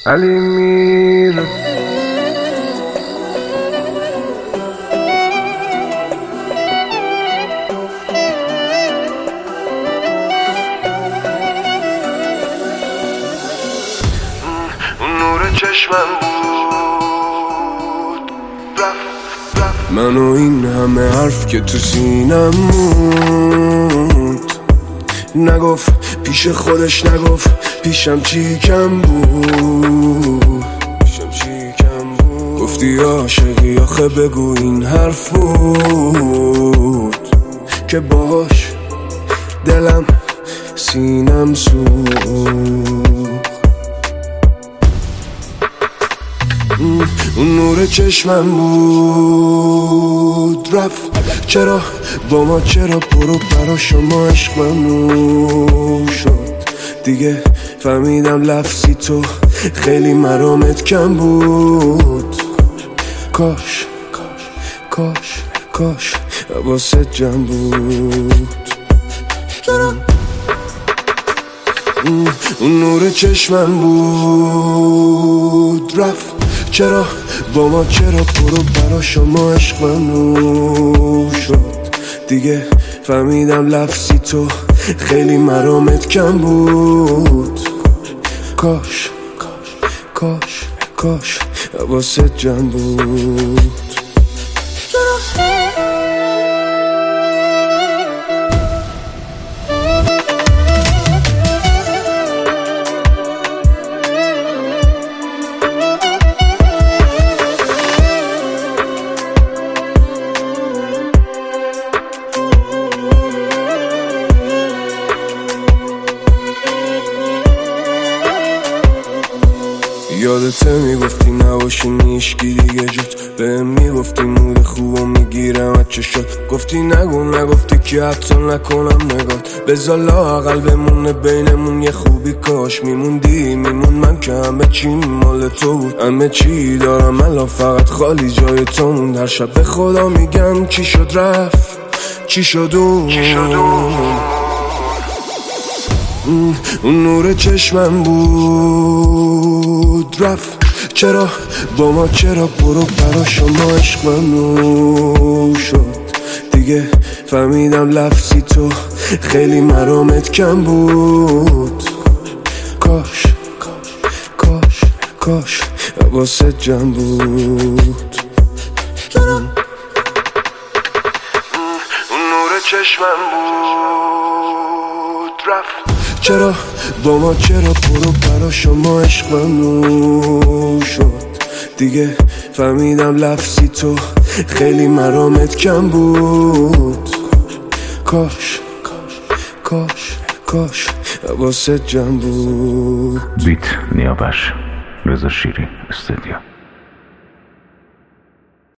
علی میره اون نور چشمم بود رفت من و این همه حرف که تو سینم موند نگفت پیش خودش نگفت پیشم چی کم بود گفتی عاشقی آخه بگو این حرف بود که باش دلم سینم سوخت اون نور چشمم بود رفت چرا با ما چرا برو برا شما عشق ممنوع شد دیگه فهمیدم لفظی تو خیلی مرامت کم بود کاش کاش کاش حواست جمع بود اون نور چشمم بود رفت چرا با ما چرا برو برا شما عشق ممنوع شد دیگه فهمیدم لفظی تو خیلی مرامت کم بود کاش کاش کاش حواست جمع بود یادته میگفتی نباشی نیشگی دیگه جات بهم میگفتی مود خوبو میگیرم از چشات گفتی نگفتی که حتی نکنم نگات بذار لااقل بمونه بینمون یه خوبی کاش میموندی من که همه چی مال تو بود همه چی دارم الان فقط خالی جای تو موند هر شب به خدا میگم چی شد رفت چی شد اون نور چشمم بود رفت چرا با ما چرا برو برا شما عشق ممنوع شد دیگه فهمیدم لفظی تو خیلی مرامت کم بود کاش کاش کاش حواست جمع بود اون نور چشمم بود رفت چرا با ما چرا برو برا شما عشق ممنوع شد دیگه فهمیدم لفظی تو خیلی مرامت کم بود کاش کاش کاش حواست جمع بود بیت نیابش رضا شیری استودیو